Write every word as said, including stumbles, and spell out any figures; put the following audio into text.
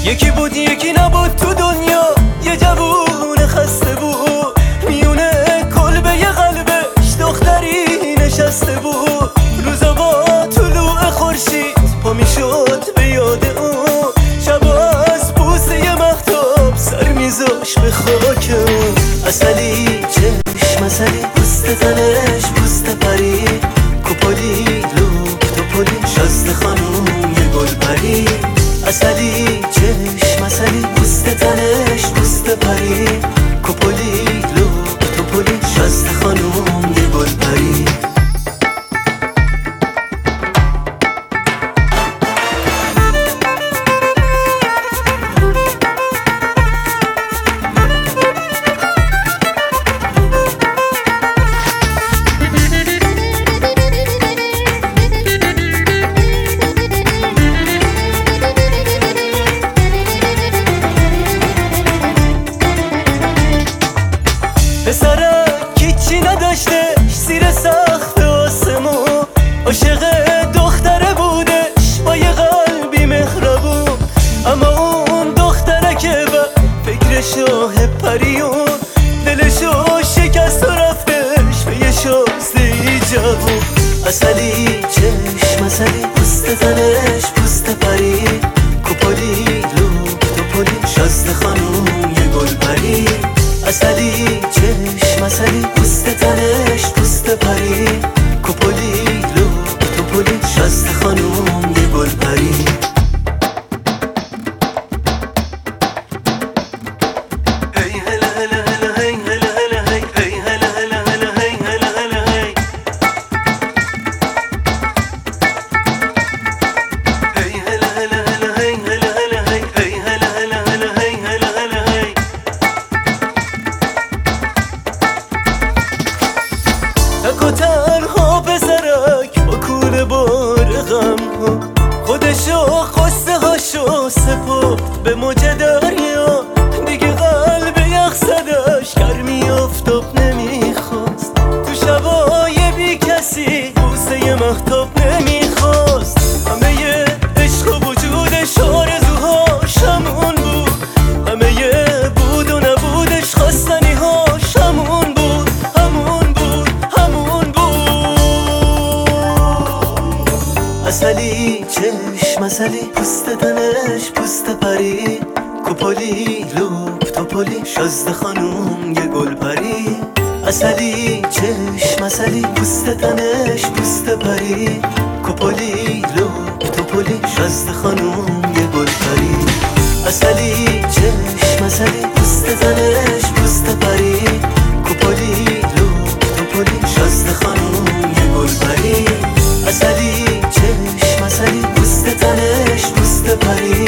یکی بود یکی نبود تو دنیا، یه جوون خسته بود میونه کلبه یه قلبش دختری نشسته بود. روزا با طلوع خورشید پا میشد به یاد اون، شبا از بوسه یه مهتاب سر میذاش به خاک اون. عسلی چشم عسلی، پوست تنش پوست پری، کوپولی لوک توپولی، شازده خانوم یه گل پری. عسلی چشم عسلی، پوست تنش پوست پری، کوپولی لوک توپولی، شازده خانوم یه گل پری. پسرک هیچی نداشتش زیر سقف آسمون، عاشق دختره بودش با یه قلبی مهربون. اما اون دختره که با فکر شاه پریون، دلشو شکست و رفتش به یه شازده جوون. عسلی چشم عسلی، پوست تنش پوست پری، کوپولی لوک توپولی، شازده خانوم یه گل پری. عسلی چشم عسلی، پوست تنش پوست پری، کوپولی لوک توپولی، شازده خانوم یه گل پری. تک و تنها پسرک با کوله بار غم ها، خودشو خواسته هاشو سپرد به موج دریا. دیگه قلب یخ زدش گرمی آفتاب نمیخواست، تو شبای بی کسی بوسه ی مهتاب نمیخواست. همه ی عشق و وجودش آرزوهاش همون بود، همه ی بود و نبودش خواستنی هاش همون بود، همون بود، همون بود. عسلی چشم عسلی، پوست تنش پوست پری، کوپولی لوک توپولی، شازده خانوم یه گل پری. عسلی چشم عسلی، پوست تنش پوست پری، کوپولی لوک توپولی، شازده خانوم یه گل پری. عسلی چشم عسلی، پوست تنش پوست پری، کوپولی لوک توپولی، شازده خانوم یه گل پری. عسلی چشم عسلی، پوست تنش پوست پری،